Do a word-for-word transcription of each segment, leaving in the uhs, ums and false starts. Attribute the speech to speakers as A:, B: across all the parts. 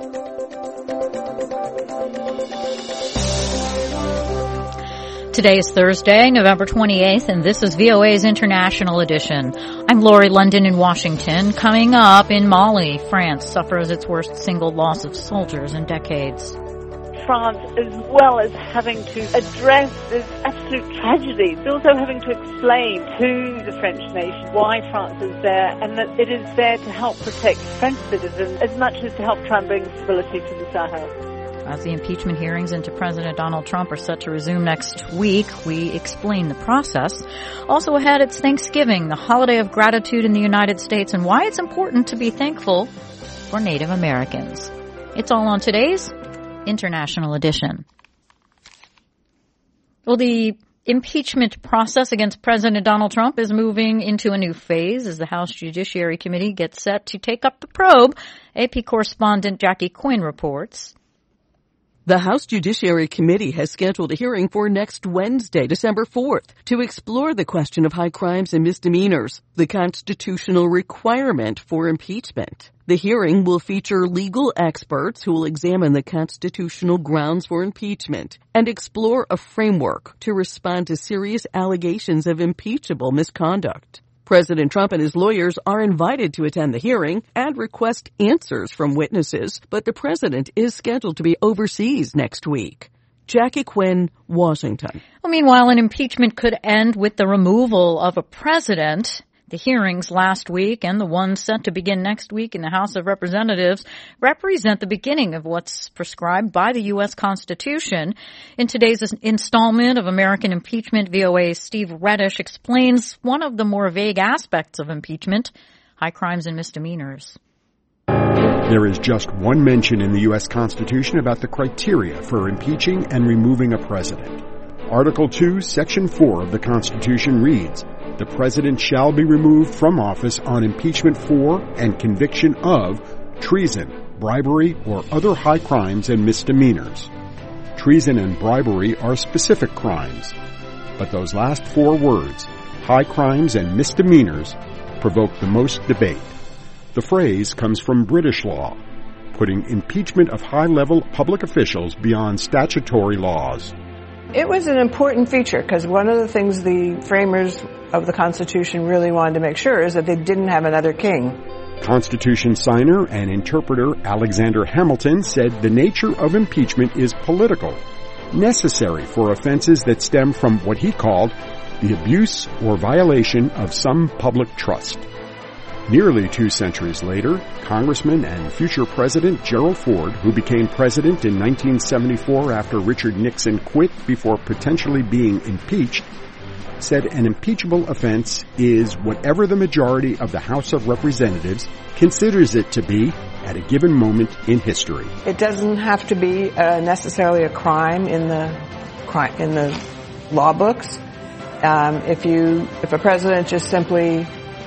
A: Today is Thursday, November twenty-eighth, and this is V O A's International Edition. I'm Lori London in Washington. Coming up, in Mali, France suffers its worst single loss of soldiers in decades.
B: France, as well as having to address this absolute tragedy, it's also having to explain to the French nation why France is there and that it is there to help protect French citizens as much as to help try and bring stability to the Sahel.
A: As the impeachment hearings into President Donald Trump are set to resume next week, we explain the process. Also ahead, it's Thanksgiving, the holiday of gratitude in the United States, and why it's important to be thankful for Native Americans. It's all on today's International Edition. Well, the impeachment process against President Donald Trump is moving into a new phase as the House Judiciary Committee gets set to take up the probe. A P correspondent Jackie Quinn reports.
C: The House Judiciary Committee has scheduled a hearing for next Wednesday, December fourth, to explore the question of high crimes and misdemeanors, the constitutional requirement for impeachment. The hearing will feature legal experts who will examine the constitutional grounds for impeachment and explore a framework to respond to serious allegations of impeachable misconduct. President Trump and his lawyers are invited to attend the hearing and request answers from witnesses, but the president is scheduled to be overseas next week. Jackie Quinn, Washington.
A: Well, meanwhile, an impeachment could end with the removal of a president. The hearings last week and the ones set to begin next week in the House of Representatives represent the beginning of what's prescribed by the U S Constitution. In today's installment of American Impeachment, V O A's Steve Reddish explains one of the more vague aspects of impeachment, high crimes and misdemeanors.
D: There is just one mention in the U S Constitution about the criteria for impeaching and removing a president. Article two, Section four of the Constitution reads, "The President shall be removed from office on impeachment for and conviction of treason, bribery, or other high crimes and misdemeanors." Treason and bribery are specific crimes, but those last four words, high crimes and misdemeanors, provoke the most debate. The phrase comes from British law, putting impeachment of high-level public officials beyond statutory laws.
E: It was an important feature because one of the things the framers of the Constitution really wanted to make sure is that they didn't have another king.
D: Constitution signer and interpreter Alexander Hamilton said the nature of impeachment is political, necessary for offenses that stem from what he called the abuse or violation of some public trust. Nearly two centuries later, Congressman and future President Gerald Ford, who became president in nineteen seventy-four after Richard Nixon quit before potentially being impeached, said an impeachable offense is whatever the majority of the House of Representatives considers it to be at a given moment in history.
E: It doesn't have to be uh, necessarily a crime in the crime in the law books. Um, if you if a president just simply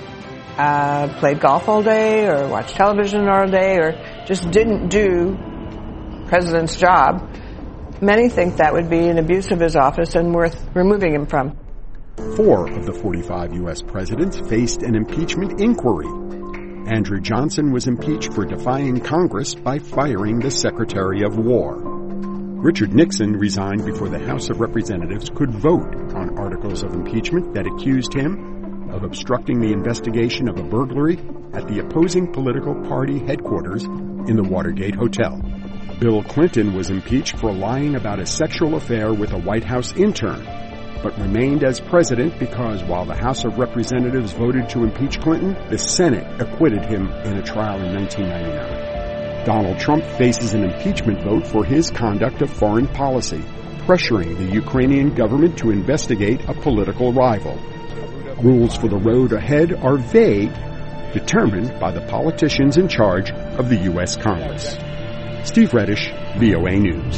E: Uh, played golf all day or watched television all day or just didn't do president's job, many think that would be an abuse of his office and worth removing him from.
D: Four of the forty-five U S presidents faced an impeachment inquiry. Andrew Johnson was impeached for defying Congress by firing the Secretary of War. Richard Nixon resigned before the House of Representatives could vote on articles of impeachment that accused him of obstructing the investigation of a burglary at the opposing political party headquarters in the Watergate Hotel. Bill Clinton was impeached for lying about a sexual affair with a White House intern, but remained as president because while the House of Representatives voted to impeach Clinton, the Senate acquitted him in a trial in nineteen ninety-nine. Donald Trump faces an impeachment vote for his conduct of foreign policy, pressuring the Ukrainian government to investigate a political rival. Rules for the road ahead are vague, determined by the politicians in charge of the U S Congress. Steve Reddish, V O A News.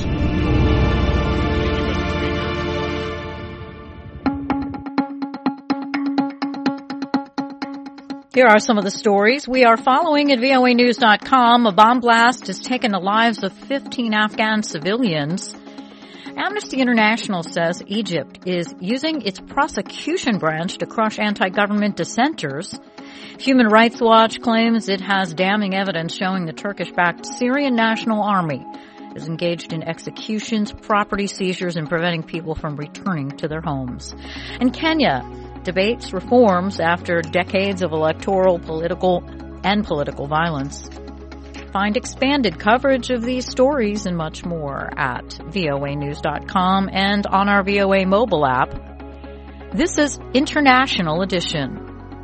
A: Here are some of the stories we are following at V O A news dot com. A bomb blast has taken the lives of fifteen Afghan civilians. Amnesty International says Egypt is using its prosecution branch to crush anti-government dissenters. Human Rights Watch claims it has damning evidence showing the Turkish-backed Syrian National Army is engaged in executions, property seizures, and preventing people from returning to their homes. And Kenya debates reforms after decades of electoral, political, and political violence. Find expanded coverage of these stories and much more at V O A news dot com and on our V O A mobile app. This is International Edition.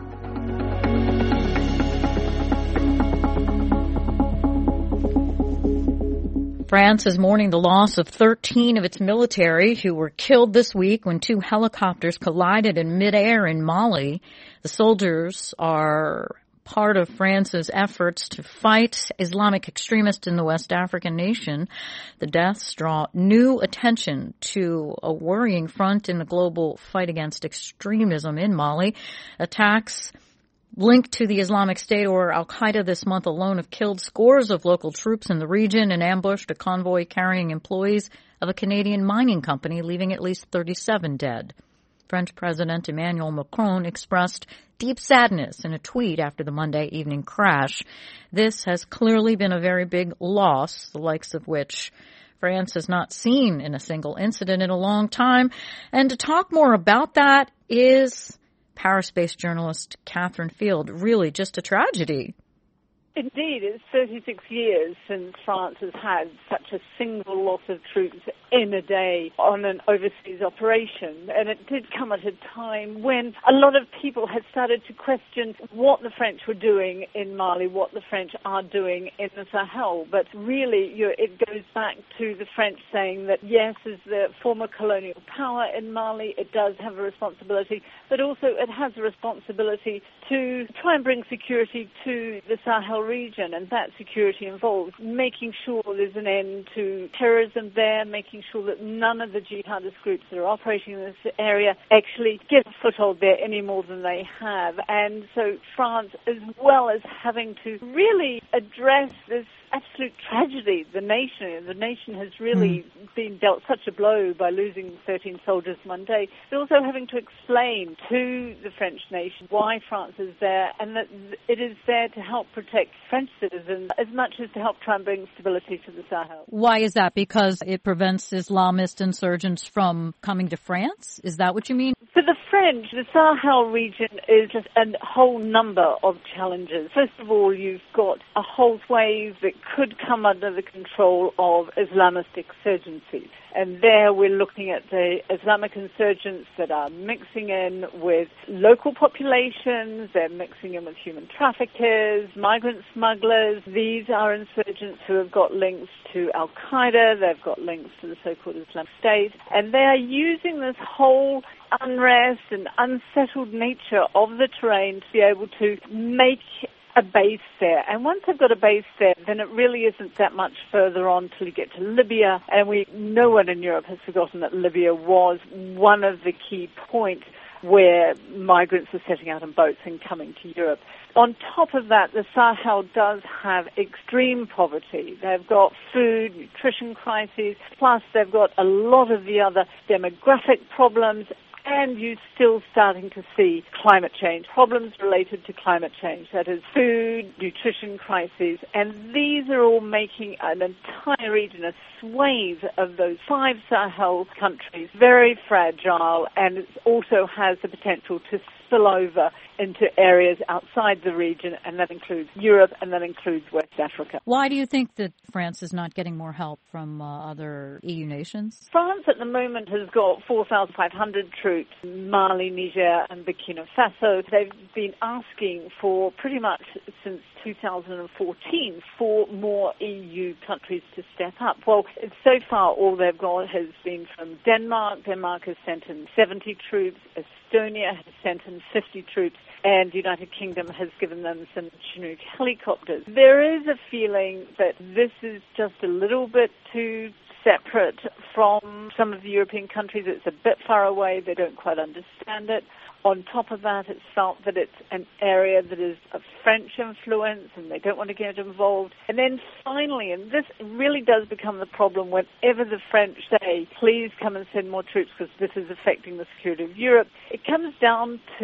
A: France is mourning the loss of thirteen of its military who were killed this week when two helicopters collided in midair in Mali. The soldiers are part of France's efforts to fight Islamic extremists in the West African nation. The deaths draw new attention to a worrying front in the global fight against extremism in Mali. Attacks linked to the Islamic State or Al-Qaeda this month alone have killed scores of local troops in the region and ambushed a convoy carrying employees of a Canadian mining company, leaving at least thirty-seven dead. French President Emmanuel Macron expressed deep sadness in a tweet after the Monday evening crash. This has clearly been a very big loss, the likes of which France has not seen in a single incident in a long time. And to talk more about that is Paris-based journalist Catherine Field. Really just a tragedy.
B: Indeed, it's thirty-six years since France has had such a single loss of troops in a day on an overseas operation. And it did come at a time when a lot of people had started to question what the French were doing in Mali, what the French are doing in the Sahel. But really, you know, it goes back to the French saying that, yes, as the former colonial power in Mali, it does have a responsibility, but also it has a responsibility to try and bring security to the Sahel region, and that security involves making sure there's an end to terrorism there, making sure that none of the jihadist groups that are operating in this area actually get a foothold there any more than they have. And so France, as well as having to really address this absolute tragedy, the nation, the nation has really mm. been dealt such a blow by losing thirteen soldiers one day. They're also having to explain to the French nation why France is there and that it is there to help protect French citizens as much as to help try and bring stability to the Sahel.
A: Why is that? Because it prevents Islamist insurgents from coming to France? Is that what you mean?
B: For the French, the Sahel region is just a whole number of challenges. First of all, you've got a whole wave that could come under the control of Islamist insurgencies. And there we're looking at the Islamic insurgents that are mixing in with local populations, they're mixing in with human traffickers, migrant smugglers. These are insurgents who have got links to Al-Qaeda, they've got links to the so-called Islamic State, and they are using this whole unrest and unsettled nature of the terrain to be able to make a base there. And once they've got a base there, then it really isn't that much further on till you get to Libya. And we, no one in Europe has forgotten that Libya was one of the key points where migrants are setting out on boats and coming to Europe. On top of that, the Sahel does have extreme poverty. They've got food, nutrition crises, plus they've got a lot of the other demographic problems, and you're still starting to see climate change, problems related to climate change, that is food, nutrition crises, and these are all making an entire region, a swathe of those five Sahel countries, very fragile, and it also has the potential to spill over into areas outside the region, and that includes Europe, and that includes West Africa.
A: Why do you think that France is not getting more help from uh, other E U nations?
B: France at the moment has got four thousand five hundred troops in Mali, Niger, and Burkina Faso. They've been asking for pretty much since two thousand fourteen for more E U countries to step up. Well, so far all they've got has been from Denmark. Denmark has sent in seventy troops. Estonia has sent in fifty troops, and the United Kingdom has given them some Chinook helicopters. There is a feeling that this is just a little bit too separate from some of the European countries. It's a bit far away. They don't quite understand it. On top of that, it's felt that it's an area that is of French influence and they don't want to get involved. And then finally, and this really does become the problem whenever the French say, please come and send more troops because this is affecting the security of Europe, it comes down to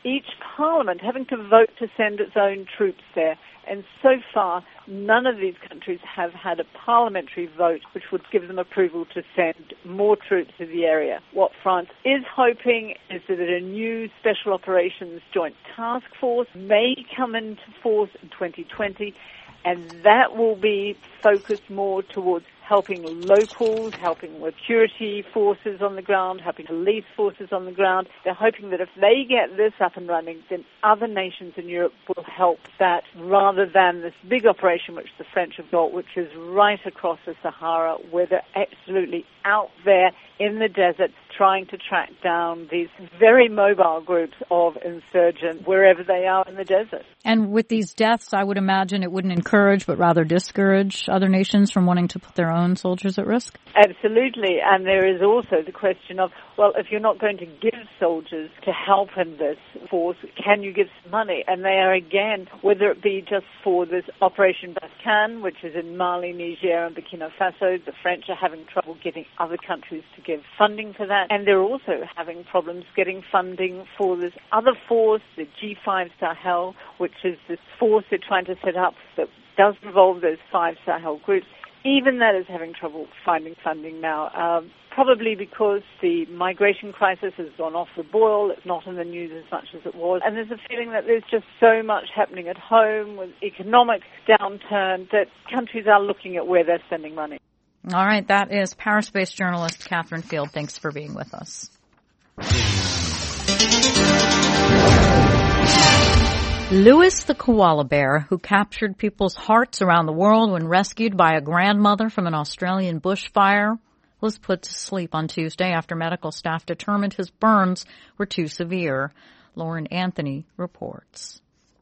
B: each parliament having to vote to send its own troops there. And so far, none of these countries have had a parliamentary vote which would give them approval to send more troops to the area. What France is hoping is that a new Special Operations Joint Task Force may come into force in twenty twenty, and that will be focused more towards helping locals, helping security forces on the ground, helping police forces on the ground. They're hoping that if they get this up and running, then other nations in Europe will help that, rather than this big operation which the French have got, which is right across the Sahara, where they're absolutely out there in the desert trying to track down these very mobile groups of insurgents wherever they are in the desert.
A: And with these deaths, I would imagine it wouldn't encourage but rather discourage other nations from wanting to put their own soldiers at risk?
B: Absolutely. And there is also the question of, well, if you're not going to give soldiers to help in this force, can you give some money? And they are, again, whether it be just for this Operation Barkhane, which is in Mali, Niger, and Burkina Faso, the French are having trouble getting other countries to give funding for that. And they're also having problems getting funding for this other force, the G five Sahel, which is this force they're trying to set up that does involve those five Sahel groups. Even that is having trouble finding funding now, um, probably because the migration crisis has gone off the boil. It's not in the news as much as it was. And there's a feeling that there's just so much happening at home with economic downturn that countries are looking at where they're spending money.
A: All right, that is Paris-based journalist Catherine Field. Thanks for being with us. Louis the koala bear, who captured people's hearts around the world when rescued by a grandmother from an Australian bushfire, was put to sleep on Tuesday after medical staff determined his burns were too severe. Lauren Anthony reports.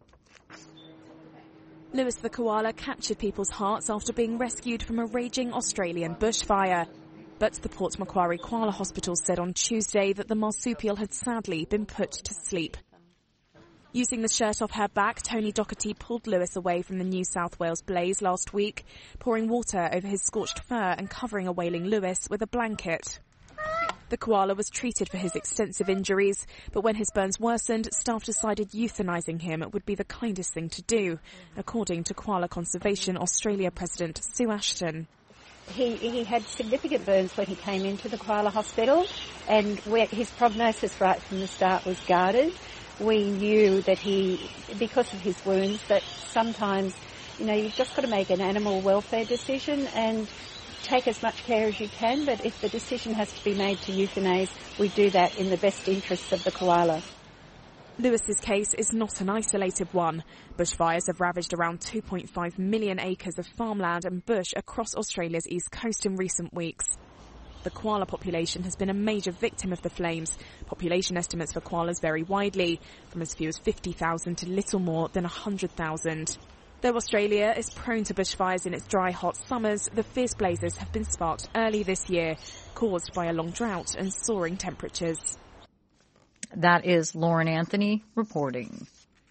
F: Louis the koala captured people's hearts after being rescued from a raging Australian bushfire. But the Port Macquarie Koala Hospital said on Tuesday that the marsupial had sadly been put to sleep. Using the shirt off her back, Tony Doherty pulled Louis away from the New South Wales blaze last week, pouring water over his scorched fur and covering a wailing Louis with a blanket. The koala was treated for his extensive injuries, but when his burns worsened, staff decided euthanizing him would be the kindest thing to do, according to Koala Conservation Australia President Sue Ashton.
G: He, he had significant burns when he came into the koala hospital, and where his prognosis right from the start was guarded. We knew that he, because of his wounds, that sometimes, you know, you've just got to make an animal welfare decision and take as much care as you can, but if the decision has to be made to euthanize, we do that in the best interests of the koala.
F: Lewis's case is not an isolated one. Bushfires have ravaged around two point five million acres of farmland and bush across Australia's east coast in recent weeks. The koala population has been a major victim of the flames. Population estimates for koalas vary widely, from as few as fifty thousand to little more than one hundred thousand. Though Australia is prone to bushfires in its dry, hot summers, the fierce blazes have been sparked early this year, caused by a long drought and soaring temperatures.
A: That is Lauren Anthony reporting.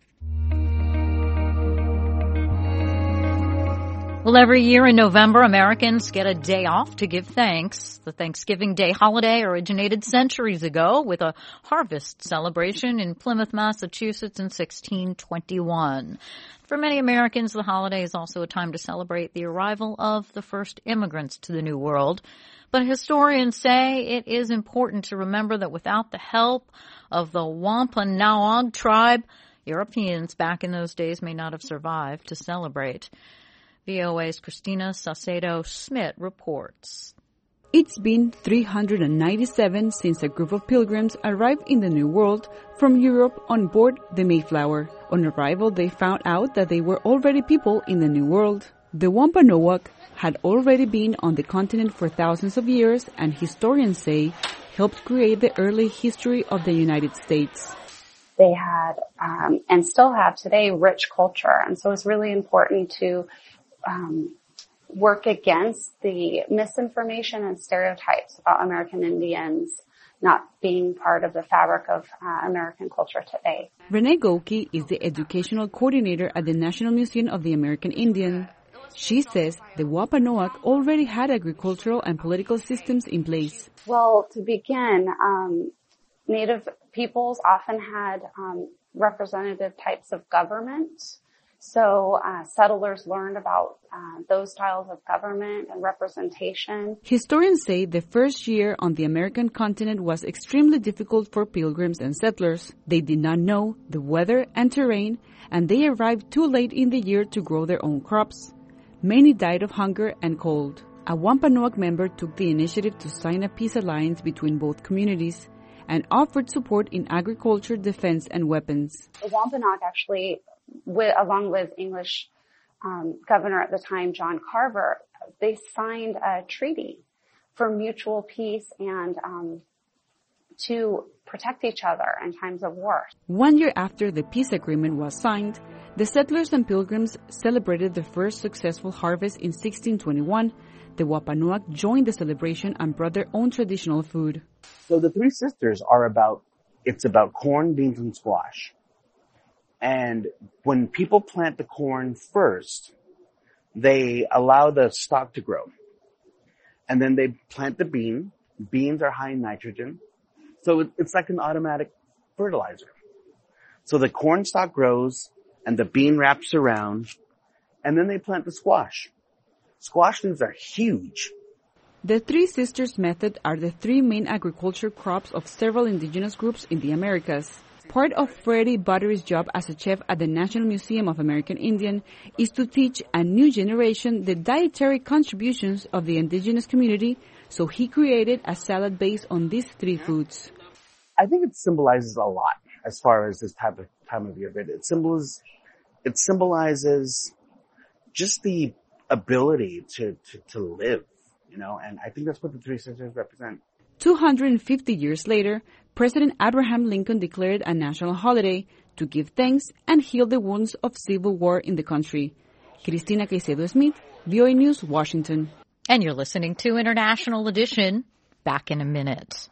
A: Well, every year in November, Americans get a day off to give thanks. The Thanksgiving Day holiday originated centuries ago with a harvest celebration in Plymouth, Massachusetts in sixteen twenty-one. For many Americans, the holiday is also a time to celebrate the arrival of the first immigrants to the New World. But historians say it is important to remember that without the help of the Wampanoag tribe, Europeans back in those days may not have survived to celebrate. V O A's Christina Saucedo-Smith reports.
H: It's been three hundred ninety-seven since a group of pilgrims arrived in the New World from Europe on board the Mayflower. On arrival, they found out that they were already people in the New World. The Wampanoag had already been on the continent for thousands of years, and historians say helped create the early history of the United States.
I: They had, um, and still have today, rich culture, and so it's really important to um, work against the misinformation and stereotypes about American Indians not being part of the fabric of uh, American culture today.
H: Renee Gohlke is the educational coordinator at the National Museum of the American Indian. She says the Wampanoag already had agricultural and political systems in place.
I: Well, to begin, um, Native peoples often had um, representative types of government. So uh, settlers learned about uh, those styles of government and representation.
H: Historians say the first year on the American continent was extremely difficult for pilgrims and settlers. They did not know the weather and terrain, and they arrived too late in the year to grow their own crops. Many died of hunger and cold. A Wampanoag member took the initiative to sign a peace alliance between both communities and offered support in agriculture, defense, and weapons.
I: The Wampanoag actually, with, along with English um, governor at the time, John Carver, they signed a treaty for mutual peace and um, to protect each other in times of war.
H: One year after the peace agreement was signed, the settlers and pilgrims celebrated the first successful harvest in sixteen twenty-one. The Wampanoag joined the celebration and brought their own traditional food.
J: So the Three Sisters are about, it's about corn, beans, and squash. And when people plant the corn first, they allow the stalk to grow. And then they plant the bean. Beans are high in nitrogen. So it's like an automatic fertilizer. So the corn stalk grows and the bean wraps around, and then they plant the squash. Squash leaves are huge.
H: The Three Sisters method are the three main agriculture crops of several indigenous groups in the Americas. Part of Freddie Buttery's job as a chef at the National Museum of American Indian is to teach a new generation the dietary contributions of the indigenous community, so he created a salad based on these three foods.
J: I think it symbolizes a lot as far as this type of time of year. It symbolizes, it symbolizes just the ability to, to, to live, you know, and I think that's what the Three Sisters represent.
H: two hundred fifty years later, President Abraham Lincoln declared a national holiday to give thanks and heal the wounds of civil war in the country. Cristina Caicedo Smith, V O A News, Washington.
A: And you're listening to International Edition. Back in a minute.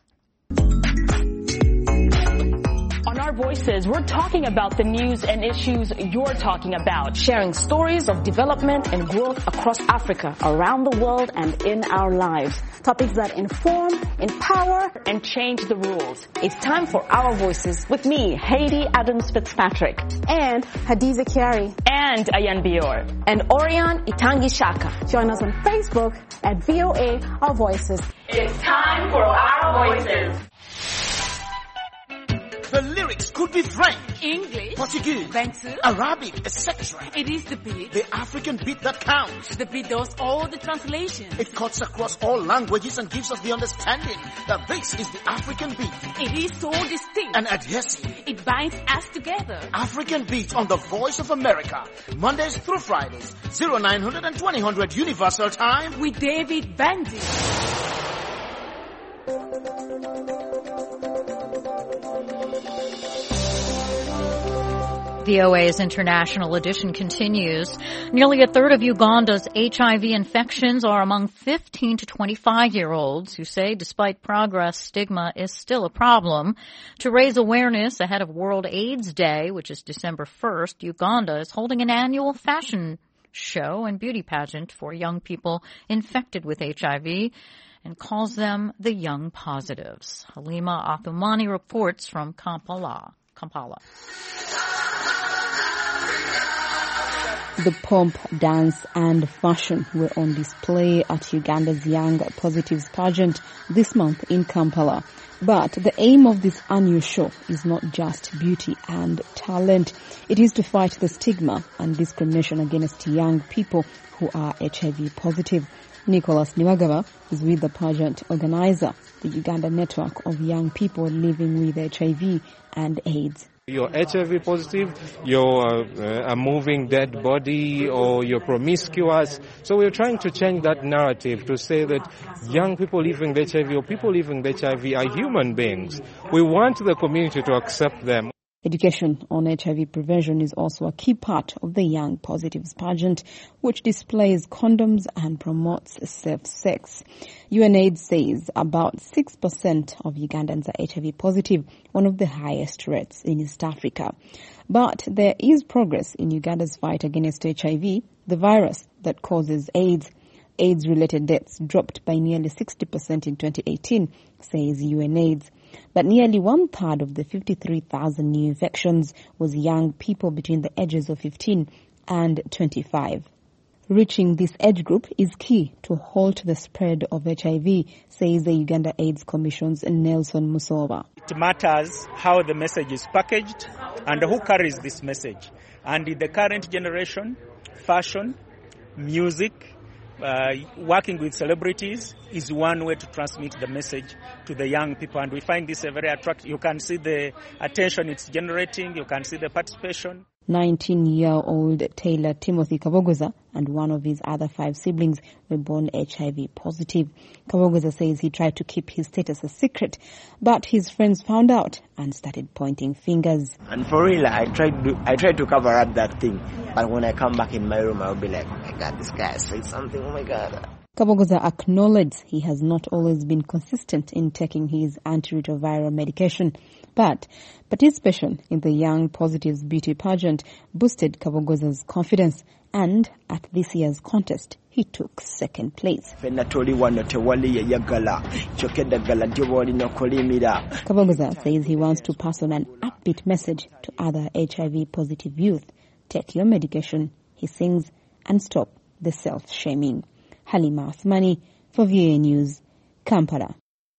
K: On Our Voices, we're talking about the news and issues you're talking about, sharing stories of development and growth across Africa, around the world, and in our lives. Topics that inform, empower, and change the rules. It's time for Our Voices with me, Haiti Adams Fitzpatrick.
L: And Hadiza Kiari.
K: And Ayan Bior.
L: And Orion Itangi Shaka. Join us on Facebook at V O A Our Voices.
K: It's time for Our Voices.
M: The lyrics could be French,
N: English,
M: Portuguese,
N: Bantu,
M: Arabic, et cetera.
N: It is the beat.
M: The African beat that counts.
N: The beat does all the translations.
M: It cuts across all languages and gives us the understanding that this is the African beat.
N: It is so distinct
M: and adhesive.
N: It binds us together.
M: African Beat on the Voice of America. Mondays through Fridays. oh nine hundred and twenty hundred Universal Time.
N: With David Bandy.
A: V O A's International Edition continues. Nearly a third of Uganda's H I V infections are among fifteen to twenty-five-year-olds who say despite progress, stigma is still a problem. To raise awareness ahead of World AIDS Day, which is December first, Uganda is holding an annual fashion show and beauty pageant for young people infected with H I V and calls them the Young Positives. Halima Athumani reports from Kampala. Kampala.
O: The pomp, dance and fashion were on display at Uganda's Young Positives pageant this month in Kampala. But the aim of this annual show is not just beauty and talent. It is to fight the stigma and discrimination against young people who are H I V positive. Nicholas Niwagaba is with the pageant organizer, the Uganda Network of Young People Living with H I V and AIDS.
P: You're H I V positive, you're uh, a moving dead body, or you're promiscuous. So we're trying to change that narrative to say that young people living with H I V or people living with H I V are human beings. We want the community to accept them.
O: Education on H I V prevention is also a key part of the Young Positives pageant, which displays condoms and promotes safe sex. UNAIDS says about six percent of Ugandans are H I V positive, one of the highest rates in East Africa. But there is progress in Uganda's fight against H I V, the virus that causes AIDS. AIDS-related deaths dropped by nearly sixty percent in twenty eighteen, says UNAIDS. But nearly one-third of the fifty-three thousand new infections was young people between the ages of fifteen and twenty-five. Reaching this age group is key to halt the spread of H I V, says the Uganda AIDS Commission's Nelson Musova.
Q: It matters how the message is packaged and who carries this message. And in the current generation, fashion, music, uh, working with celebrities is one way to transmit the message to the young people. And we find this a very attractive. You can see the attention it's generating. You can see the participation.
O: nineteen-year-old Taylor Timothy Kabogoza and one of his other five siblings were born H I V positive. Kabogoza says he tried to keep his status a secret, but his friends found out and started pointing fingers.
R: And for real, I tried to, I tried to cover up that thing. But when I come back in my room, I'll be like, oh my God, this guy said something, oh my God.
O: Kabogoza acknowledged he has not always been consistent in taking his antiretroviral medication, but participation in the Young Positives beauty pageant boosted Kabogoza's confidence, and at this year's contest, he took second place. Kabogoza says he wants to pass on an upbeat message to other H I V positive youth. Take your medication, he sings, and stop the self-shaming. Halima Athmani for V O A News, Kampala.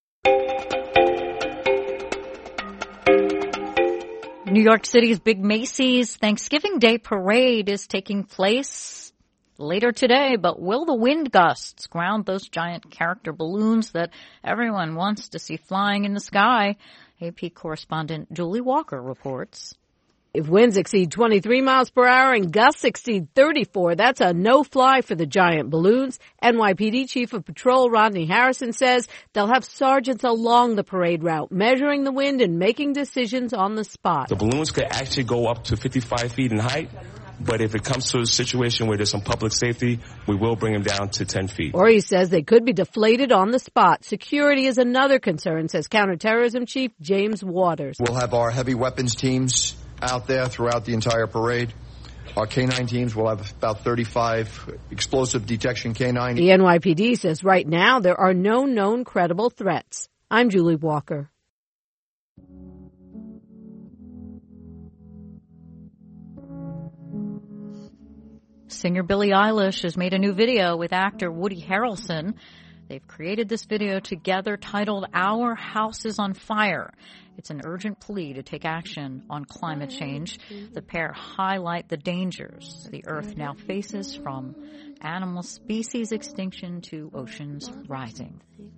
A: New York City's big Macy's Thanksgiving Day Parade is taking place later today, but will the wind gusts ground those giant character balloons that everyone wants to see flying in the sky? A P correspondent Julie Walker reports.
S: If winds exceed twenty-three miles per hour and gusts exceed thirty-four, that's a no-fly for the giant balloons. N Y P D Chief of Patrol Rodney Harrison says they'll have sergeants along the parade route, measuring the wind and making decisions on the spot.
T: The balloons could actually go up to fifty-five feet in height, but if it comes to a situation where there's some public safety, we will bring them down to ten feet.
S: Or he says they could be deflated on the spot. Security is another concern, says Counterterrorism Chief James Waters.
U: We'll have our heavy weapons teams out there throughout the entire parade. Our K nine teams will have about thirty-five explosive detection K nine.
S: The N Y P D says right now there are no known credible threats. I'm Julie Walker.
A: Singer Billie Eilish has made a new video with actor Woody Harrelson. They've created this video together titled Our House is on Fire. It's an urgent plea to take action on climate change. The pair highlight the dangers the Earth now faces, from animal species extinction to oceans rising.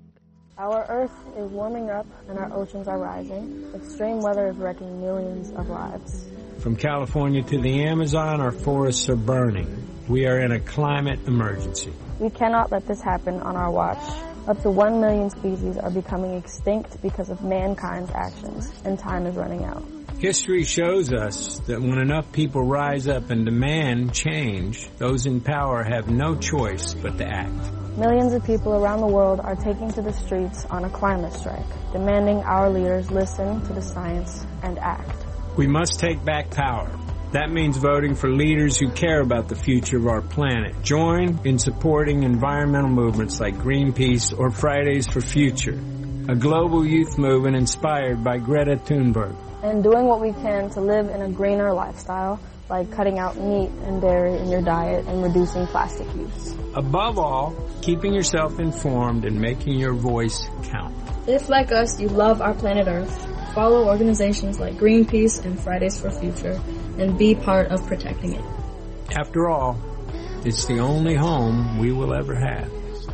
V: Our Earth is warming up and our oceans are rising. Extreme weather is wrecking millions of lives.
W: From California to the Amazon, our forests are burning. We are in a climate emergency.
V: We cannot let this happen on our watch. Up to one million species are becoming extinct because of mankind's actions, and time is running out.
W: History shows us that when enough people rise up and demand change, those in power have no choice but to act.
V: Millions of people around the world are taking to the streets on a climate strike, demanding our leaders listen to the science and act.
W: We must take back power. That means voting for leaders who care about the future of our planet. Join in supporting environmental movements like Greenpeace or Fridays for Future, a global youth movement inspired by Greta Thunberg.
V: And doing what we can to live in a greener lifestyle, like cutting out meat and dairy in your diet and reducing plastic use.
W: Above all, keeping yourself informed and making your voice count.
V: If, like us, you love our planet Earth, follow organizations like Greenpeace and Fridays for Future, and be part of protecting it.
W: After all, it's the only home we will ever have.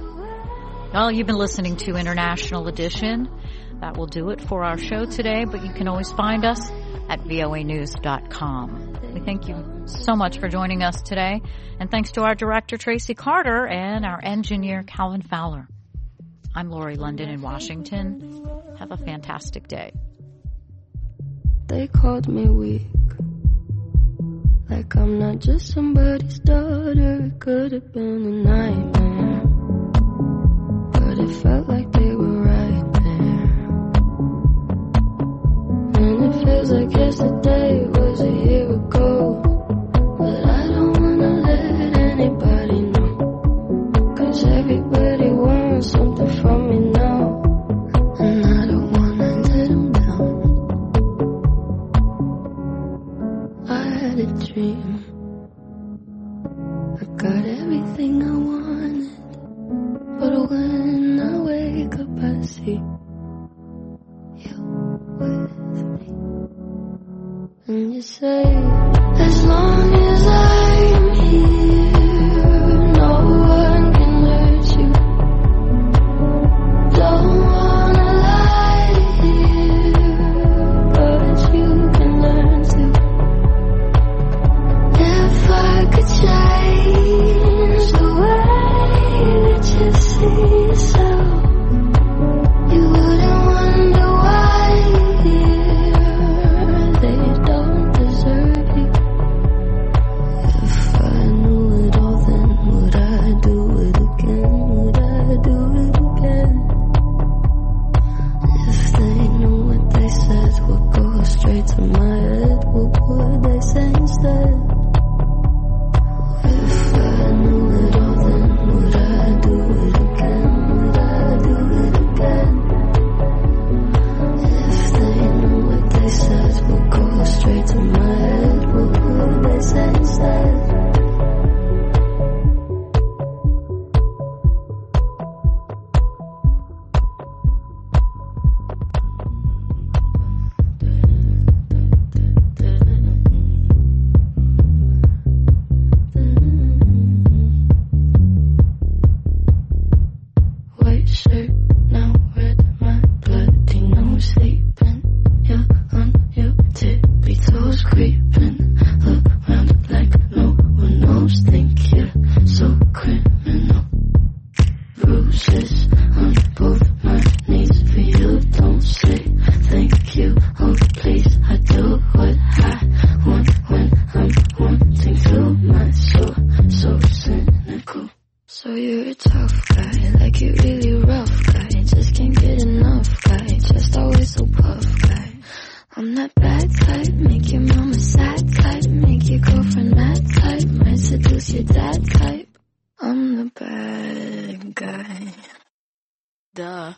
A: Well, you've been listening to International Edition. That will do it for our show today, but you can always find us at V O A news dot com. We thank you so much for joining us today, and thanks to our director, Tracy Carter, and our engineer, Calvin Fowler. I'm Lori London in Washington. Have a fantastic day.
X: They called me weak, like I'm not just somebody's daughter. It could have been a nightmare, but it felt like they were right there. And it feels like yesterday was a year ago, but I don't wanna let anybody know, 'cause everybody wants something from me now, and I don't wanna let them see yourself. You wouldn't wonder why they don't deserve you. If I knew it all, then would I do it again? Would I do it again? If they knew what they said would go straight to my head, what would they say instead? If I knew it all, then would I do it again? Would I do it again? If they knew what they said would go straight to my head, what would they say instead? White shirt, now red, my bloody nose sleeping. You're on your tippy toes, creeping around like no one knows. Think you're so criminal. Bruises on both my knees for you. Don't say thank you, oh please. I do what I want when I'm wanting to. My soul, so cynical. So you're a tough guy, like you really rough guy. Just can't get enough guy, just always so puff guy. I'm that bad type, make your mama sad type, make your girlfriend mad type, might seduce your dad type. I'm the bad guy. Duh.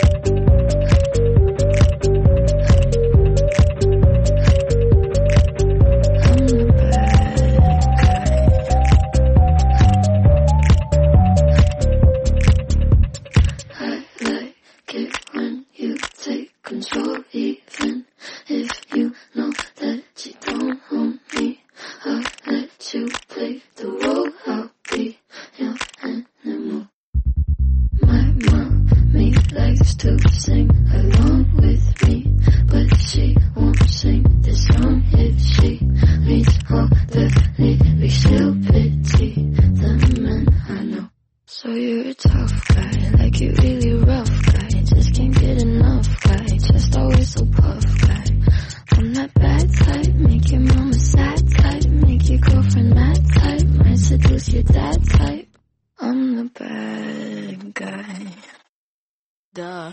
X: Control, even if you know that you don't own me. I'll let you play the role. I'll be your animal. My mommy likes to sing along with me, but she won't sing this song if she reads all the lyrics. She'll pity the men I know. So you're a tough guy, like you really rough guy. Just can't get enough guy, just always so puff guy. I'm that bad type, make your mama sad type, make your girlfriend mad type, might seduce your dad type. I'm the bad guy. Duh.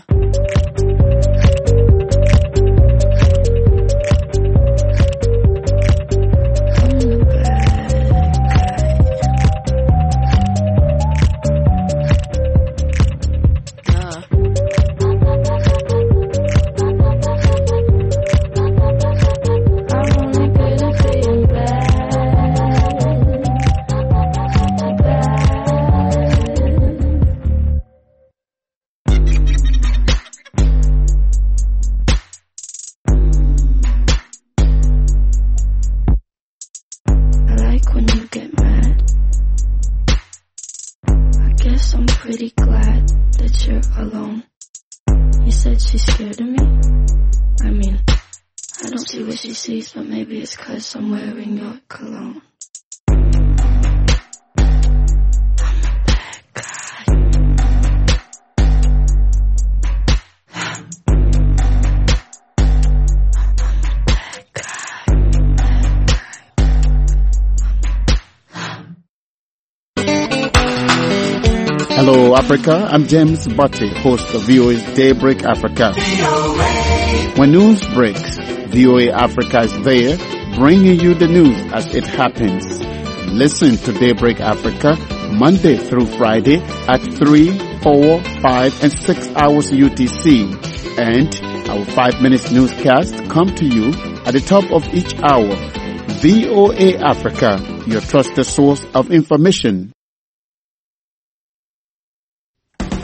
X: I'm pretty glad that you're alone. You said she's scared of me? I mean, I don't see what she sees, but maybe it's 'cause I'm wearing your cologne.
B: Hello Africa, I'm James Butte, host of V O A's Daybreak Africa. When news breaks, V O A Africa is there, bringing you the news as it happens. Listen to Daybreak Africa Monday through Friday at three, four, five, and six hours U T C. And our five minutes newscast come to you at the top of each hour. V O A Africa, your trusted source of information.